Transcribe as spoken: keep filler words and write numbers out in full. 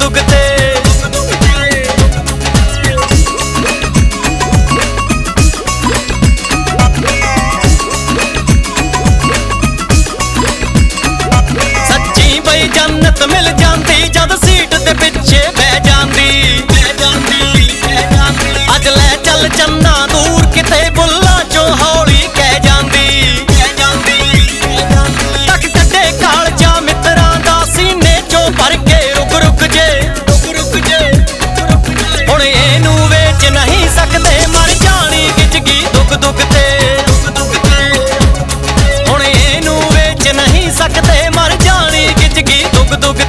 दुग ते जन्नत मिल जाती जद सीट दे पिछे बह जाती अज लै चल चन्ना दूर किते बुल्ला चो हौली कह जाती तक कटे कालजा मित्रां दा सीने चो भर के रुक रुक जे हुण इहनू वेच नहीं सकदे मर जानी गिजगी दुग दुग ते हुण इहनू वेच नहीं सकदे मर जानी गिजगी दुग दुग